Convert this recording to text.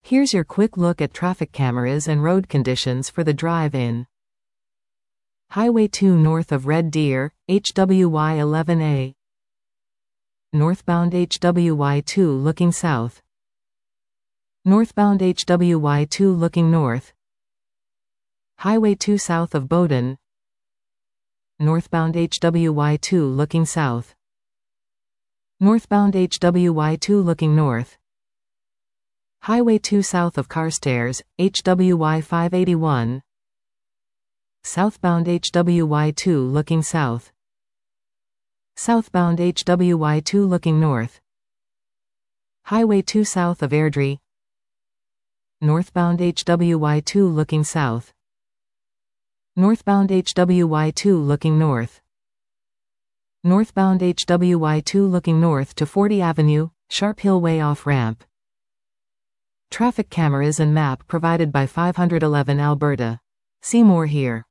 Here's your quick look at traffic cameras and road conditions for the drive-in. Highway 2 north of Red Deer, HWY 11A. Northbound HWY 2 looking south. Northbound HWY 2 looking north. Highway 2 south of Bowdoin. Northbound HWY 2 looking south. Northbound HWY 2 looking north. Highway 2 south of Carstairs, HWY 581. Southbound HWY 2 looking south. Southbound HWY 2 looking north. Highway 2 south of Airdrie. Northbound HWY 2 looking south. Northbound HWY 2 looking north. Northbound HWY 2 looking north to 40 Avenue, Sharp Hill Way off-ramp. Traffic cameras and map provided by 511 Alberta. See more here.